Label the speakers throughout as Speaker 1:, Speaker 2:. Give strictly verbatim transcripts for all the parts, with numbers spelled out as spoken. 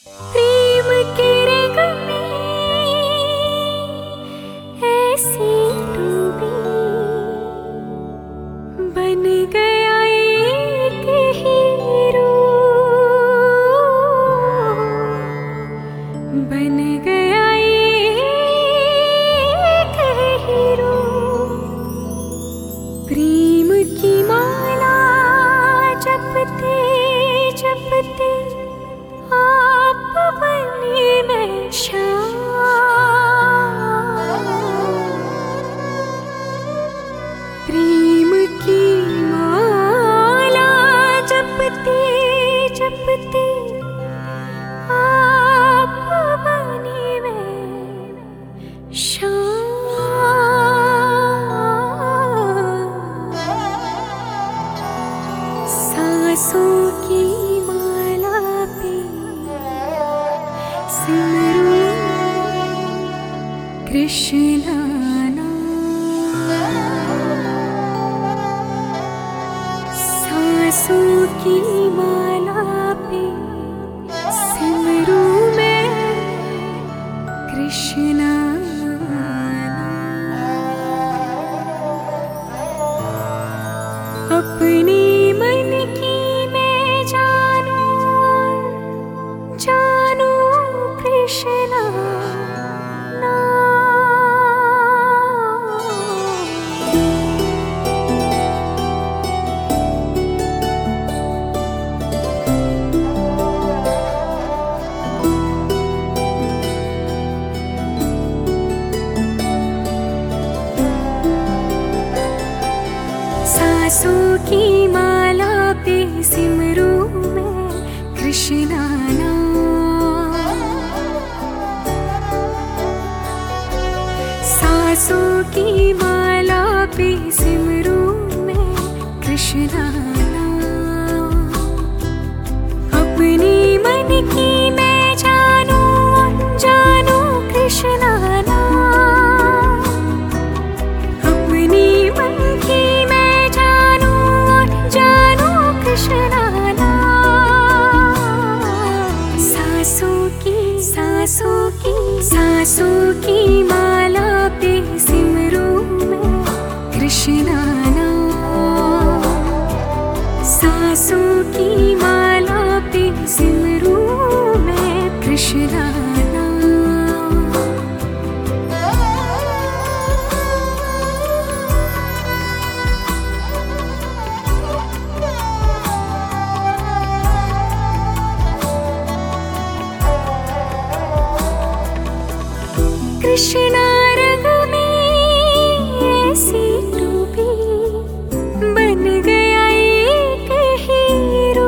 Speaker 1: प्रेम के रंग में ऐसी डूबी बन गया एक हीरो, बन गया एक हीरो। प्रेम की माला जपते जपते आप बने मैं शाम। प्रेम की माला जपते जपते आप बने मैं शाम। सांसों की माला पे सिमरूं कृष्णा नाम। सांसों की माला पे सिमरूं मैं कृष्णा नाम। अपने मन की मैं जानूं जानूं कृष्णा नाम। सांसों की माला पे सिमरूं मैं कृष्णा नाम। सांसों की माला पे सिमरूं मैं कृष्णा नाम। अपने मन की मैं जानूं जानूं कृष्णा नाम। अपने मन की मैं जानूं जानूं कृष्णा नाम। सांसों की सांसों की सांसों की माला पे सिमरूं मैं कृष्णा नाम। सांसों की माला पे सिमरूं मैं कृष्णा नाम। कृष्णा रंग में ऐसी डूबी बन गया एक हीरो,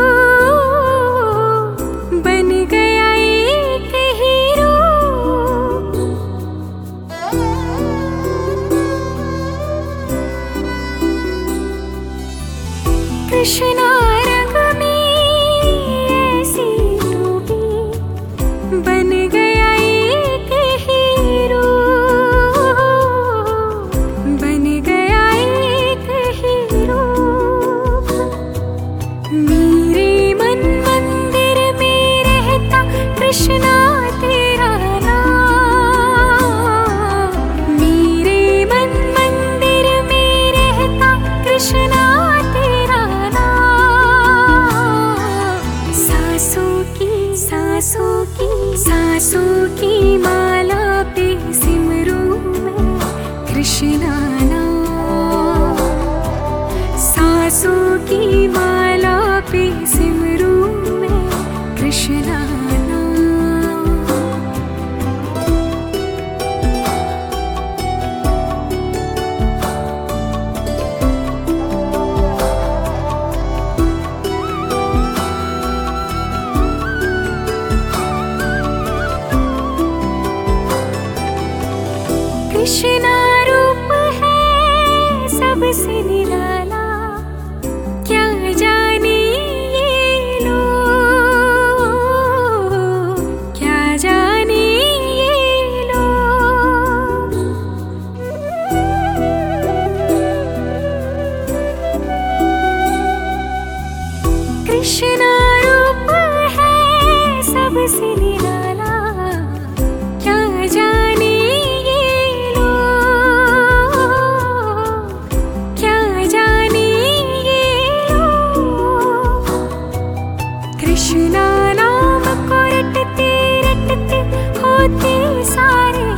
Speaker 1: बन गया एक हीरो। कृष्णा रंग में ऐसी डूबी बन गया एक हीरो, बन गया एक हीरो। मेरे मन मंदिर में रहता कृष्णा तेरा नाम। मेरे मन मंदिर में रहता कृष्णा तेरा नाम। सांसों की सांसों की सांसों की माला पे सिमरूं मैं कृष्णा नाम। सांसों की माला पे सिमरूं मैं कृष्णा नाम। कृष्णा नाम को रटते रटते होते सारे